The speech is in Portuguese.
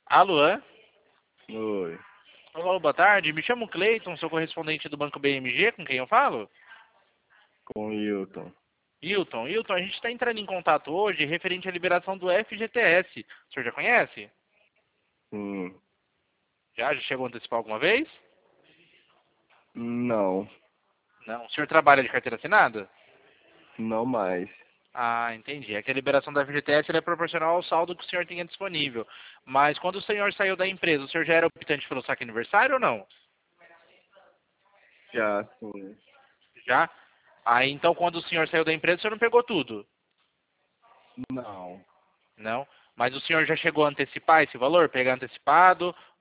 Alô? Oi, Olá, boa tarde. Me chamo Cleiton, sou correspondente do Banco BMG, com quem eu falo? com o Hilton. Hilton, a gente está entrando em contato hoje referente à liberação do FGTS. O senhor já conhece? Sim. Já chegou a antecipar alguma vez? Não, Não. O senhor trabalha de carteira assinada? não mais. Ah, entendi. É que a liberação do FGTS ela é proporcional ao saldo que o senhor tenha disponível. Mas quando o senhor saiu da empresa, o senhor já era optante pelo saque aniversário ou não? Já, sim. Já? Ah, então quando o senhor saiu da empresa, o senhor não pegou tudo? Não. Não. Mas o senhor já chegou a antecipar esse valor? Pegar antecipado?